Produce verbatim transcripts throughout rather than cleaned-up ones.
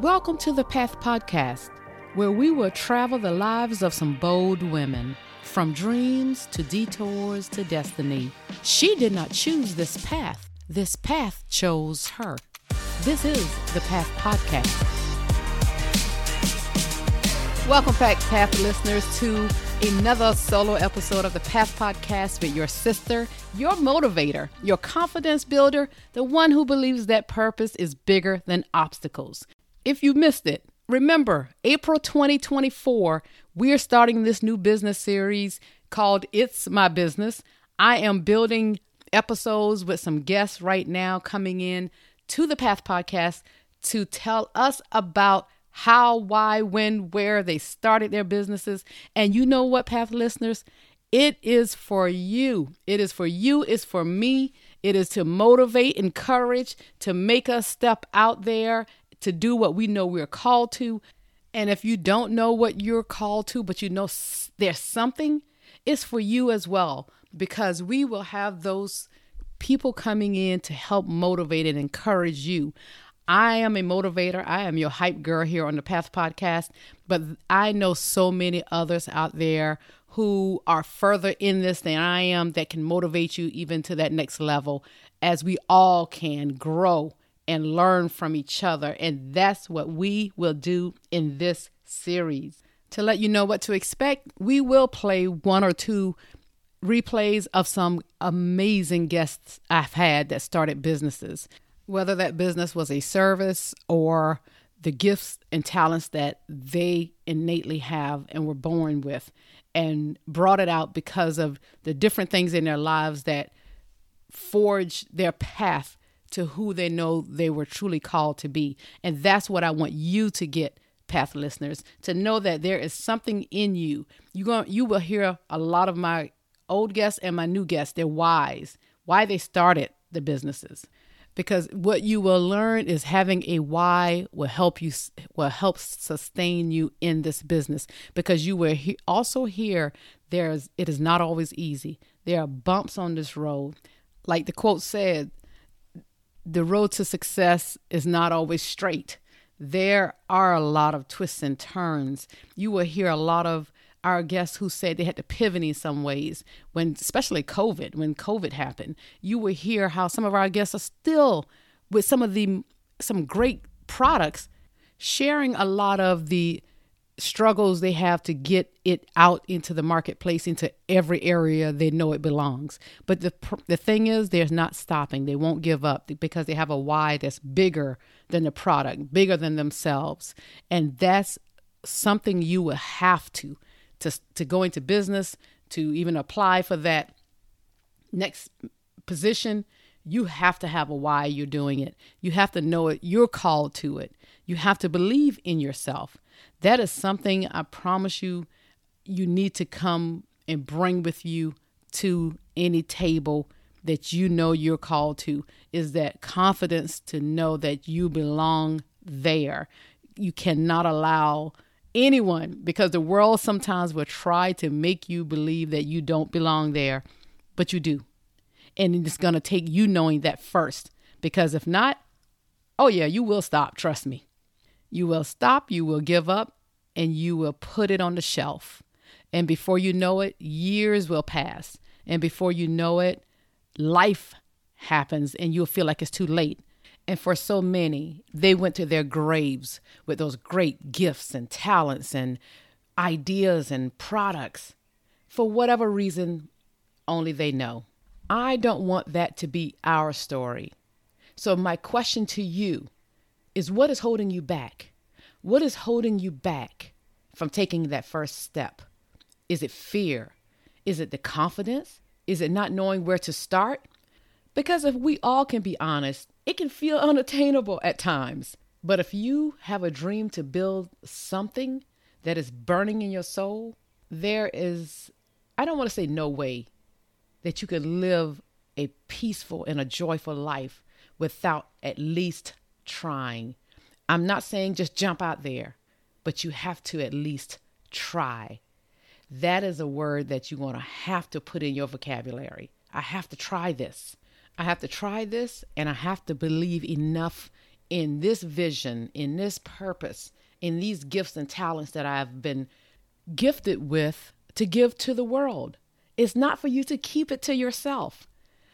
Welcome to the Path Podcast, where we will travel the lives of some bold women, from dreams to detours to destiny. She did not choose this path. This path chose her. This is the Path Podcast. Welcome back, Path listeners, to another solo episode of the Path Podcast with your sister, your motivator, your confidence builder, the one who believes that purpose is bigger than obstacles. If you missed it, remember, April twenty twenty-four, we are starting this new business series called It's My Business. I am building episodes with some guests right now coming in to the Path Podcast to tell us about how, why, when, where they started their businesses. And you know what, Path listeners? It is for you. It is for you. It's for me. It is to motivate, encourage, to make us step out there to do what we know we're called to. And if you don't know what you're called to, but you know there's something, it's for you as well, because we will have those people coming in to help motivate and encourage you. I am a motivator. I am your hype girl here on the Path Podcast, but I know so many others out there who are further in this than I am that can motivate you even to that next level, as we all can grow and learn from each other. And that's what we will do in this series. To let you know what to expect, we will play one or two replays of some amazing guests I've had that started businesses, whether that business was a service or the gifts and talents that they innately have and were born with, and brought it out because of the different things in their lives that forged their path to who they know they were truly called to be. And that's what I want you to get, Path listeners, to know that there is something in you. You going you will hear a lot of my old guests and my new guests, their whys, why they started the businesses. Because what you will learn is having a why will help you, will help sustain you in this business. Because you will he- also hear there's, it is not always easy. There are bumps on this road. Like the quote said, the road to success is not always straight. There are a lot of twists and turns. You will hear a lot of our guests who said they had to pivot in some ways, when, especially COVID, when COVID happened. You will hear how some of our guests are still, with some of the, some great products, sharing a lot of the struggles they have to get it out into the marketplace, into every area they know it belongs. But the the thing is, they're not stopping. They won't give up because they have a why that's bigger than the product, bigger than themselves. And that's something you will have to, to, to go into business, to even apply for that next position. You have to have a why you're doing it. You have to know it. You're called to it. You have to believe in yourself. That is something I promise you, you need to come and bring with you to any table that you know you're called to, is that confidence to know that you belong there. You cannot allow anyone, because the world sometimes will try to make you believe that you don't belong there, but you do. And it's going to take you knowing that first, because if not, oh yeah, you will stop. Trust me. You will stop, you will give up, and you will put it on the shelf. And before you know it, years will pass. And before you know it, life happens and you'll feel like it's too late. And for so many, they went to their graves with those great gifts and talents and ideas and products. For whatever reason, only they know. I don't want that to be our story. So my question to you is, what is holding you back? What is holding you back from taking that first step? Is it fear? Is it the confidence? Is it not knowing where to start? Because if we all can be honest, it can feel unattainable at times. But if you have a dream to build something that is burning in your soul, there is, I don't want to say no way that you could live a peaceful and a joyful life without at least trying. I'm not saying just jump out there, but you have to at least try. That is a word that you're going to have to put in your vocabulary. I have to try this. I have to try this, and I have to believe enough in this vision, in this purpose, in these gifts and talents that I've been gifted with to give to the world. It's not for you to keep it to yourself.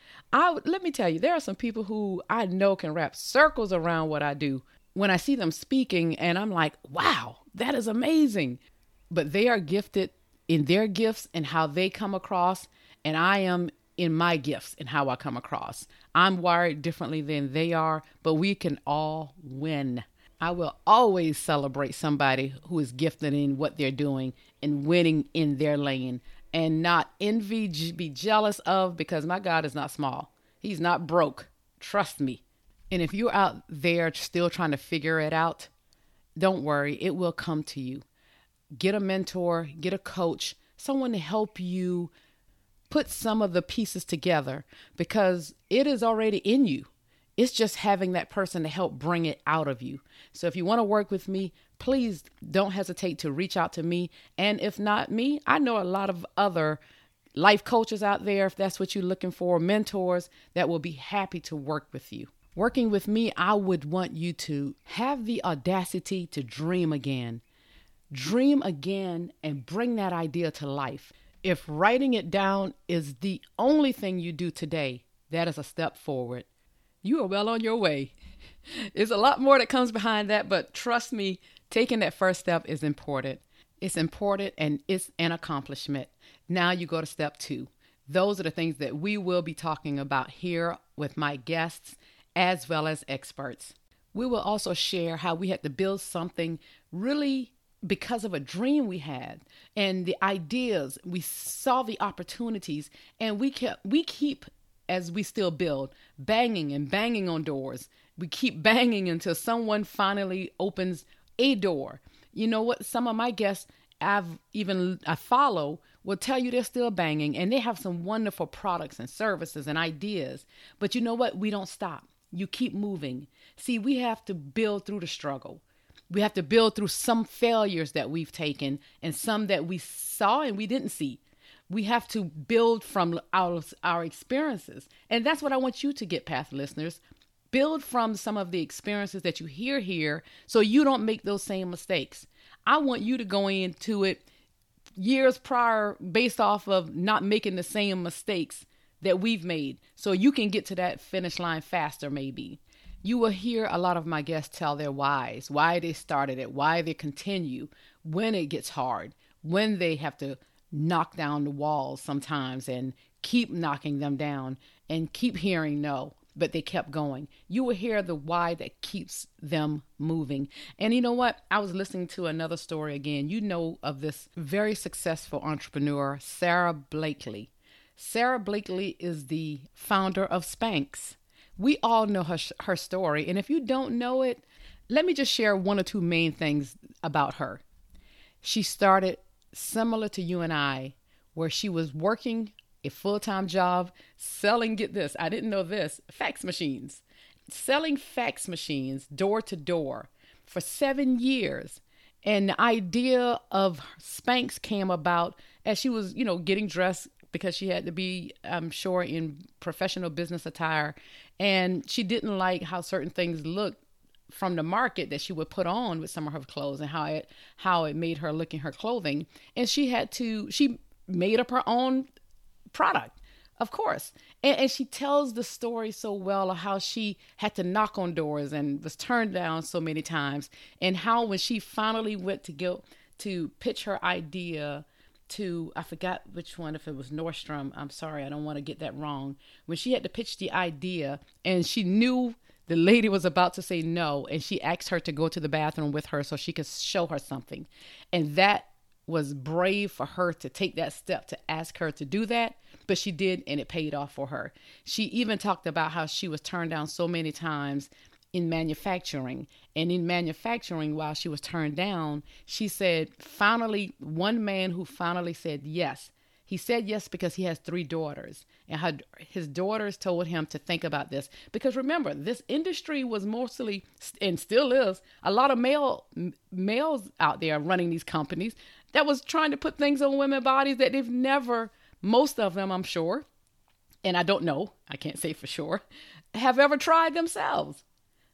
I let me tell you, there are some people who I know can wrap circles around what I do when I see them speaking, and I'm like, wow, that is amazing. But they are gifted in their gifts and how they come across, and I am in my gifts and how I come across. I'm wired differently than they are, but we can all win. I will always celebrate somebody who is gifted in what they're doing and winning in their lane, and not envy, be jealous of, because my God is not small. He's not broke. Trust me. And if you're out there still trying to figure it out, don't worry. It will come to you. Get a mentor, get a coach, someone to help you put some of the pieces together, because it is already in you. It's just having that person to help bring it out of you. So if you want to work with me, please don't hesitate to reach out to me. And if not me, I know a lot of other life coaches out there, if that's what you're looking for, mentors that will be happy to work with you. Working with me, I would want you to have the audacity to dream again. Dream again and bring that idea to life. If writing it down is the only thing you do today, that is a step forward. You are well on your way. There's a lot more that comes behind that, but trust me, taking that first step is important. It's important and it's an accomplishment. Now you go to step two. Those are the things that we will be talking about here with my guests as well as experts. We will also share how we had to build something really because of a dream we had and the ideas. We saw the opportunities, and we kept, we keep, as we still build, banging and banging on doors. We keep banging until someone finally opens a door. You know what? Some of my guests I've even I follow will tell you they're still banging, and they have some wonderful products and services and ideas. But you know what? We don't stop. You keep moving. See, we have to build through the struggle. We have to build through some failures that we've taken and some that we saw and we didn't see. We have to build from our, our experiences. And that's what I want you to get, Path listeners. Build from some of the experiences that you hear here so you don't make those same mistakes. I want you to go into it years prior based off of not making the same mistakes that we've made, so you can get to that finish line faster maybe. You will hear a lot of my guests tell their whys, why they started it, why they continue, when it gets hard, when they have to knock down the walls sometimes and keep knocking them down and keep hearing no, but they kept going. You will hear the why that keeps them moving. And you know what? I was listening to another story again. You know of this very successful entrepreneur, Sara Blakely. Sara Blakely is the founder of Spanx. We all know her, her story. And if you don't know it, let me just share one or two main things about her. She started similar to you and I, where she was working a full-time job selling, get this, I didn't know this, fax machines. Selling fax machines door to door for seven years. And the idea of Spanx came about as she was, you know, getting dressed, because she had to be, I'm sure, in professional business attire. And she didn't like how certain things looked from the market that she would put on with some of her clothes and how it how it made her look in her clothing. And she had to, she made up her own product, of course. And, and she tells the story so well of how she had to knock on doors and was turned down so many times. And how when she finally went to go to pitch her idea to, I forgot which one, if it was Nordstrom. I'm sorry, I don't want to get that wrong. When she had to pitch the idea and she knew the lady was about to say no, and she asked her to go to the bathroom with her so she could show her something. And that was brave for her to take that step to ask her to do that, but she did, and it paid off for her. She even talked about how she was turned down so many times in manufacturing. And in manufacturing, while she was turned down, she said, finally, one man who finally said yes. He said yes because he has three daughters, and her, his daughters told him to think about this. Because remember, this industry was mostly, and still is, a lot of male males out there running these companies that was trying to put things on women's bodies that they've never, most of them, I'm sure, and I don't know, I can't say for sure, have ever tried themselves.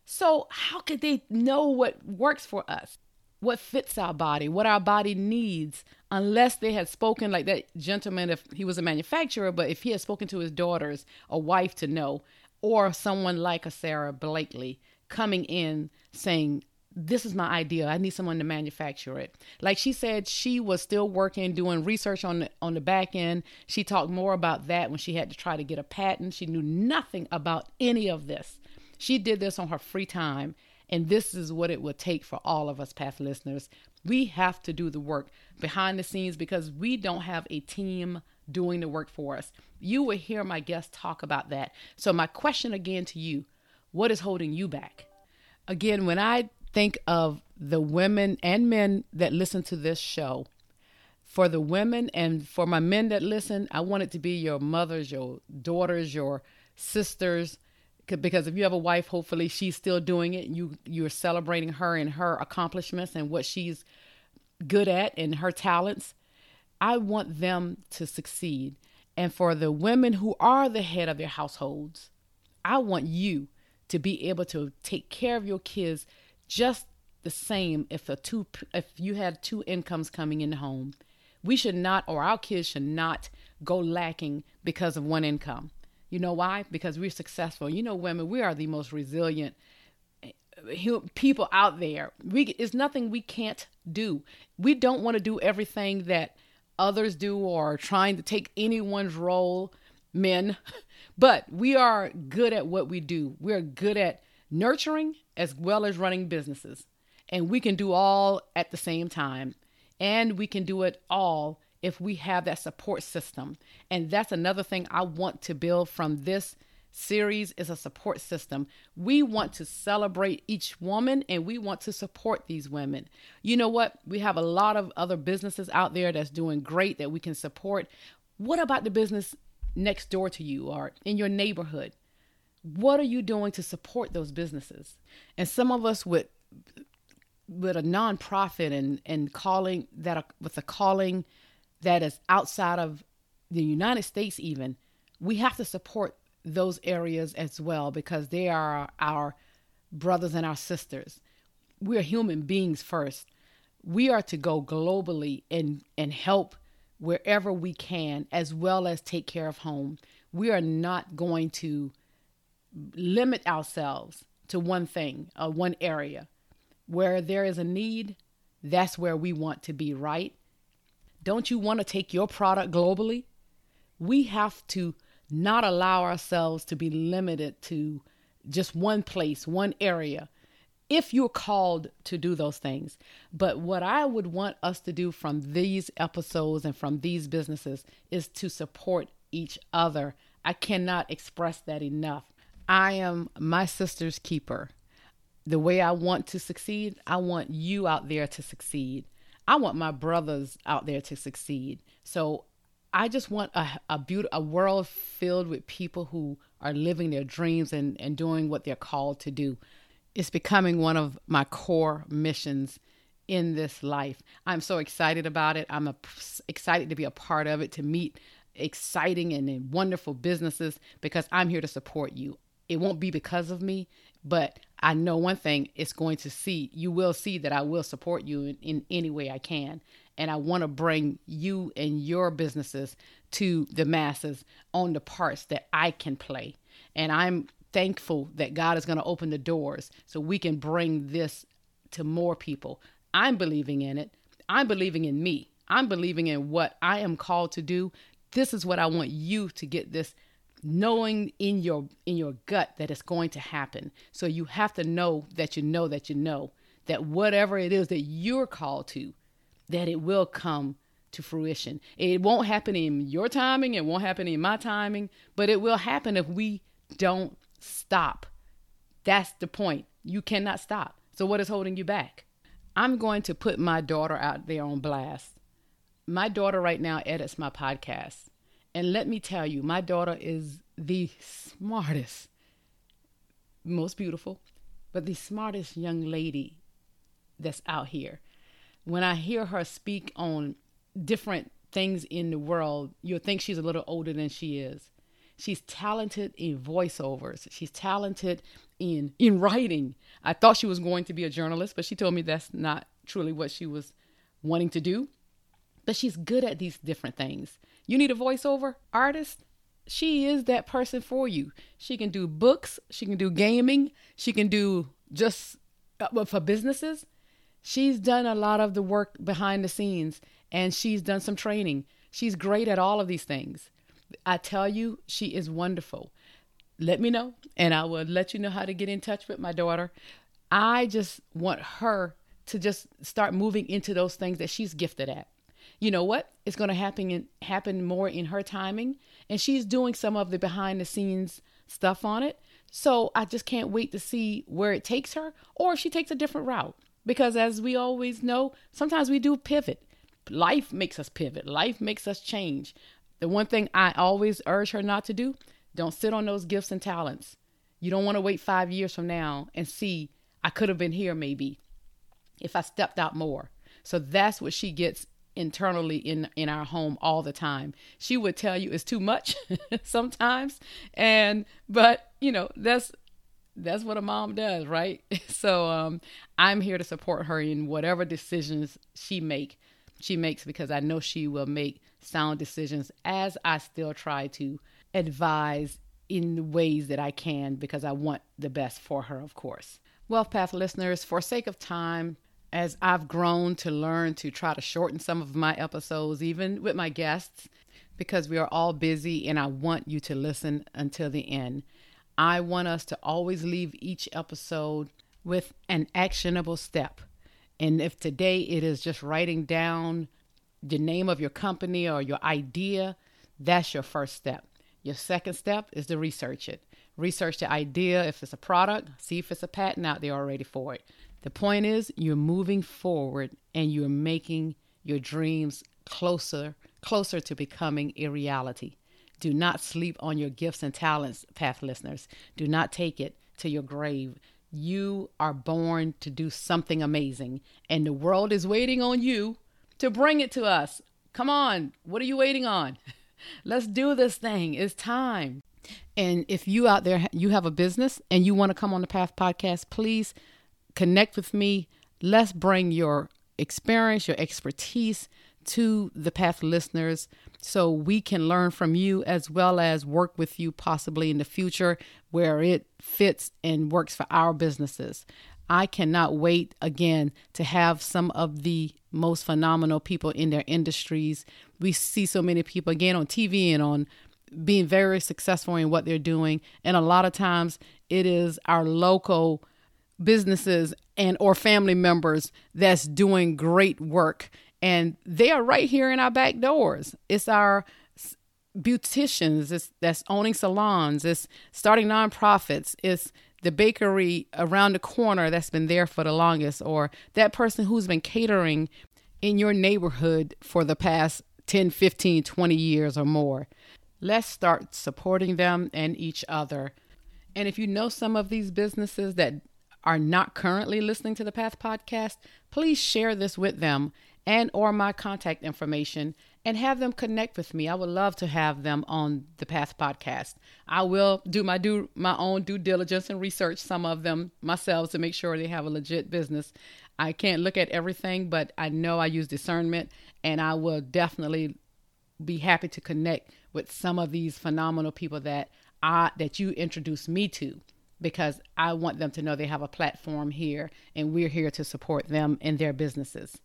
So how could they know what works for us, what fits our body, what our body needs, unless they had spoken like that gentleman, if he was a manufacturer, but if he had spoken to his daughters, a wife to know, or someone like a Sara Blakely coming in saying, this is my idea. I need someone to manufacture it. Like she said, she was still working, doing research on the, on the back end. She talked more about that when she had to try to get a patent. She knew nothing about any of this. She did this on her free time. And this is what it would take for all of us, Path listeners. We have to do the work behind the scenes because we don't have a team doing the work for us. You will hear my guests talk about that. So my question again to you, what is holding you back? Again, when I think of the women and men that listen to this show, for the women and for my men that listen, I want it to be your mothers, your daughters, your sisters, because if you have a wife, hopefully she's still doing it. You, you're celebrating her and her accomplishments and what she's good at and her talents. I want them to succeed. And for the women who are the head of their households, I want you to be able to take care of your kids just the same if a two if you had two incomes coming in the home. We should not, or our kids should not go lacking because of one income. You know why? Because we're successful. You know, women, we are the most resilient people out there. We it's nothing we can't do. We don't want to do everything that others do or trying to take anyone's role, men, but we are good at what we do. We're good at nurturing as well as running businesses. And we can do all at the same time. And we can do it all if we have that support system. And that's another thing I want to build from this series is a support system. We want to celebrate each woman and we want to support these women. You know what? We have a lot of other businesses out there that's doing great that we can support. What about the business next door to you or in your neighborhood? What are you doing to support those businesses? And some of us with with a nonprofit and, and calling that a, with a calling that is outside of the United States even, we have to support those areas as well because they are our brothers and our sisters. We are human beings first. We are to go globally and, and help wherever we can as well as take care of home. We are not going to limit ourselves to one thing, uh, one area. Where there is a need, that's where we want to be, right? Don't you want to take your product globally? We have to not allow ourselves to be limited to just one place, one area, if you're called to do those things. But what I would want us to do from these episodes and from these businesses is to support each other. I cannot express that enough. I am my sister's keeper. The way I want to succeed, I want you out there to succeed. I want my brothers out there to succeed. So I just want a a, beauty, a world filled with people who are living their dreams and, and doing what they're called to do. It's becoming one of my core missions in this life. I'm so excited about it. I'm a, excited to be a part of it, to meet exciting and, and wonderful businesses because I'm here to support you. It won't be because of me, but I know one thing, it's going to see, you will see that I will support you in, in any way I can. And I want to bring you and your businesses to the masses on the parts that I can play. And I'm thankful that God is going to open the doors so we can bring this to more people. I'm believing in it. I'm believing in me. I'm believing in what I am called to do. This is what I want you to get this knowing in your in your gut that it's going to happen. So you have to know that you know that you know that whatever it is that you're called to, that it will come to fruition. It won't happen in your timing. It won't happen in my timing, but it will happen if we don't stop. That's the point. You cannot stop. So what is holding you back? I'm going to put my daughter out there on blast. My daughter right now edits my podcast. And let me tell you, my daughter is the smartest, most beautiful, but the smartest young lady that's out here. When I hear her speak on different things in the world, you'll think she's a little older than she is. She's talented in voiceovers. She's talented in in writing. I thought she was going to be a journalist, but she told me that's not truly what she was wanting to do. But she's good at these different things. You need a voiceover artist? She is that person for you. She can do books. She can do gaming. She can do just uh, for businesses. She's done a lot of the work behind the scenes, and she's done some training. She's great at all of these things. I tell you, she is wonderful. Let me know, and I will let you know how to get in touch with my daughter. I just want her to just start moving into those things that she's gifted at. You know what? It's going to happen in, happen more in her timing, and she's doing some of the behind the scenes stuff on it. So I just can't wait to see where it takes her, or if she takes a different route. Because as we always know, sometimes we do pivot. Life makes us pivot. Life makes us change. The one thing I always urge her not to do, don't sit on those gifts and talents. You don't want to wait five years from now and see, I could have been here maybe if I stepped out more. So that's what she gets internally in, in our home all the time. She would tell you it's too much sometimes. And, but you know, that's, that's what a mom does, right? So um, I'm here to support her in whatever decisions she make, she makes, because I know she will make sound decisions as I still try to advise in the ways that I can, because I want the best for her, of course. Wealth Path listeners, for sake of time, as I've grown to learn to try to shorten some of my episodes, even with my guests, because we are all busy and I want you to listen until the end. I want us to always leave each episode with an actionable step. And if today it is just writing down the name of your company or your idea, that's your first step. Your second step is to research it. Research the idea. If it's a product, see if it's a patent out there already for it. The point is, you're moving forward and you're making your dreams closer, closer to becoming a reality. Do not sleep on your gifts and talents, Path listeners. Do not take it to your grave. You are born to do something amazing, and the world is waiting on you to bring it to us. Come on. What are you waiting on? Let's do this thing. It's time. And if you out there, you have a business and you want to come on the Path Podcast, please connect with me. Let's bring your experience, your expertise to the Path listeners so we can learn from you as well as work with you possibly in the future where it fits and works for our businesses. I cannot wait again to have some of the most phenomenal people in their industries. We see so many people again on T V and on being very successful in what they're doing. And a lot of times it is our local businesses and or family members that's doing great work. And they are right here in our back doors. It's our beauticians it's, that's owning salons. It's starting nonprofits. It's the bakery around the corner that's been there for the longest, or that person who's been catering in your neighborhood for the past ten, fifteen, twenty years or more. Let's start supporting them and each other. And if you know some of these businesses that are not currently listening to the Path Podcast, please share this with them and or my contact information and have them connect with me. I would love to have them on the Path Podcast. I will do my do my own due diligence and research some of them myself to make sure they have a legit business. I can't look at everything, but I know I use discernment, and I will definitely be happy to connect with some of these phenomenal people that I that you introduced me to, because I want them to know they have a platform here and we're here to support them in their businesses.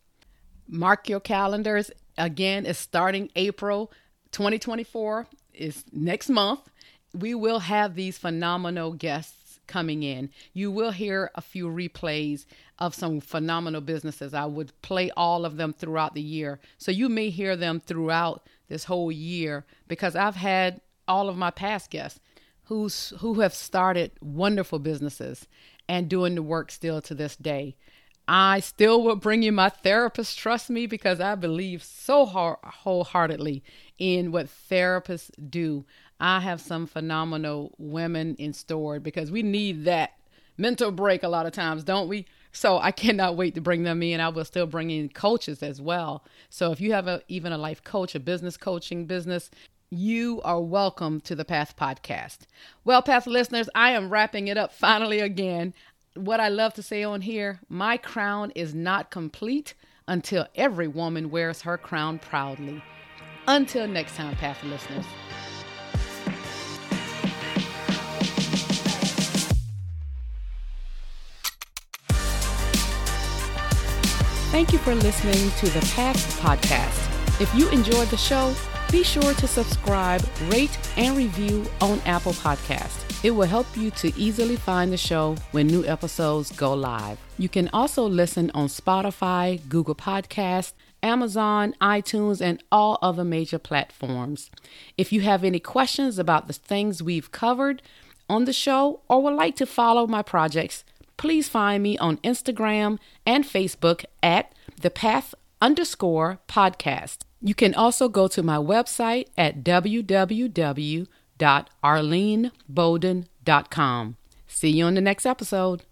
Mark your calendars. Again, it's starting April twenty twenty-four. Is next month. We will have these phenomenal guests coming in. You will hear a few replays of some phenomenal businesses. I would play all of them throughout the year. So you may hear them throughout this whole year, because I've had all of my past guests who's, who have started wonderful businesses and doing the work still to this day. I still will bring you my therapist, trust me, because I believe so hard, wholeheartedly in what therapists do. I have some phenomenal women in store because we need that mental break a lot of times, don't we? So I cannot wait to bring them in. I will still bring in coaches as well. So if you have a, even a life coach, a business coaching business, you are welcome to the Path Podcast. Well, Path listeners, I am wrapping it up finally again. What I love to say on here, my crown is not complete until every woman wears her crown proudly. Until next time, Path listeners. Thank you for listening to the Path Podcast. If you enjoyed the show, be sure to subscribe, rate, and review on Apple Podcasts. It will help you to easily find the show when new episodes go live. You can also listen on Spotify, Google Podcasts, Amazon, iTunes, and all other major platforms. If you have any questions about the things we've covered on the show or would like to follow my projects, please find me on Instagram and Facebook at the Path underscore podcast. You can also go to my website at w w w dot arlene bowden dot com. See you on the next episode.